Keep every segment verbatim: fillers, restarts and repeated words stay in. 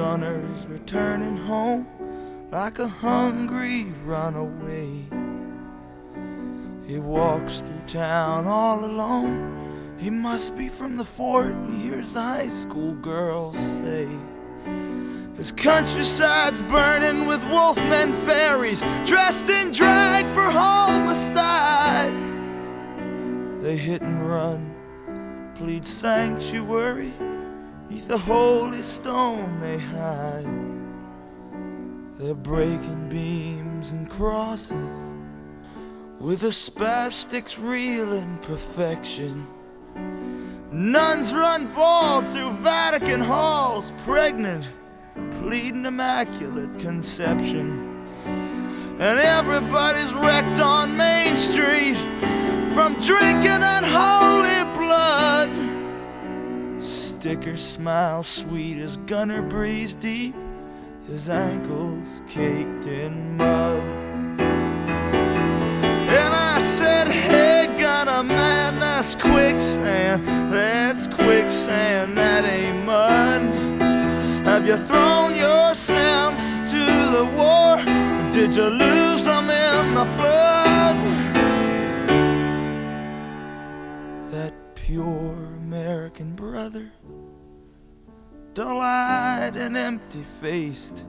gunner's returning home like a hungry runaway. He walks through town all alone. He must be from the fort, he hears the high school girls say. His countryside's burning with wolfmen fairies, dressed in drag for homicide. They hit and run, plead sanctuary, neath the holy stone they hide. They're breaking beams and crosses, with the spastics real in perfection. Nuns run bald through Vatican halls, pregnant, pleading immaculate conception. And everybody's wrecked on Main Street from drinking unholy blood. Sticker smiles sweet as Gunner breathes deep, his ankles caked in mud. And I said, hey Gunner man, that's quicksand, that's quicksand, that ain't mud. Have you thrown your senses to the war, or did you lose them in the flood? That pure American brother, dull-eyed and empty-faced,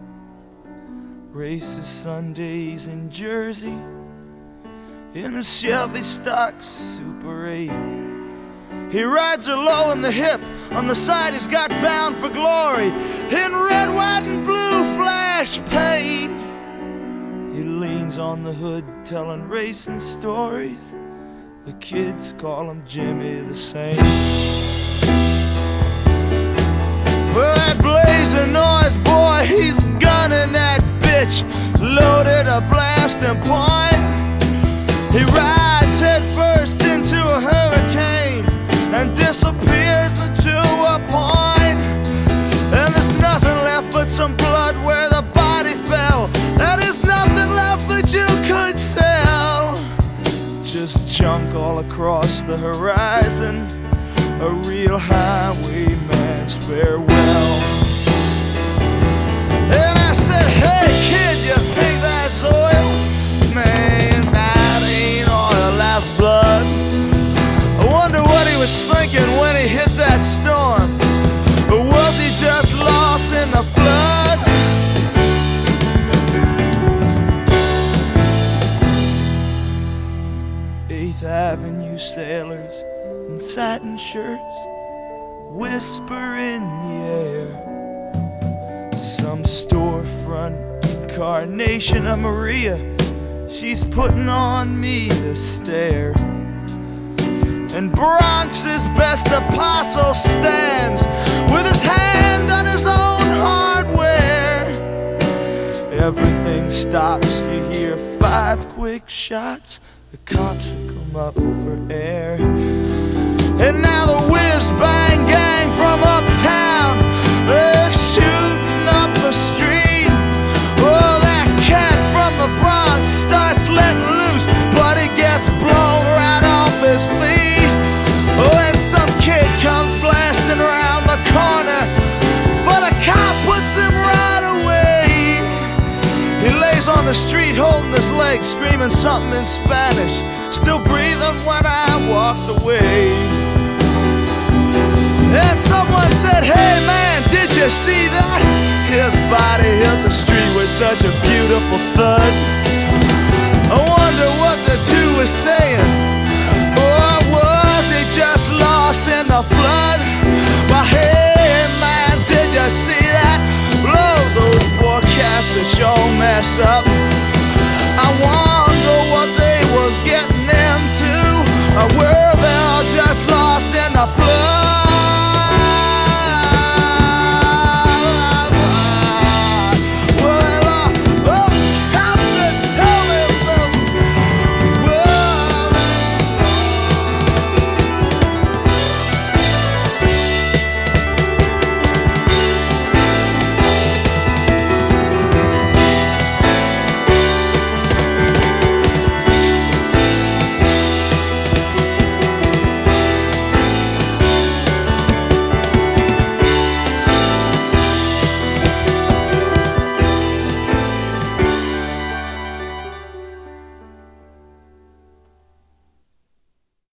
races Sundays in Jersey in a Chevy stock Super eight. He rides her low in the hip, on the side he's got Bound for Glory in red, white, and blue flash paint. He leans on the hood telling racing stories. The kids call him Jimmy the Saint. Well, that blazing noise boy, he's gunning that bitch, loaded a blasting point. He rides head first into a hurricane and disappears into a point. And there's nothing left but some blood where the body fell. That is nothing left that you could sell. Just junk all across the horizon, a real highwayman's farewell. And I said, hey kid, you think that's oil? Man, that ain't oil, that's blood. I wonder what he was thinking when he hit that storm. Or was he just lost in the flood? Eighth Avenue sailors in satin shirts whisper in the air. Some storefront incarnation of Maria, she's putting on me to stare. And Bronx's best apostle stands with his hand on his own hardware. Everything stops, you hear five quick shots, the cops come up for air. And now the whiz-bang gang from uptown, they're shooting up the street. Oh, that cat from the Bronx starts letting loose, but he gets blown right off his feet. Oh, and some kid comes blasting around the corner, but a cop puts him right away. He lays on the street holding his leg, screaming something in Spanish, still breathing when I walked away. And someone said, hey man, did you see that? His body hit the street with such a beautiful thud. I wonder what the two were saying.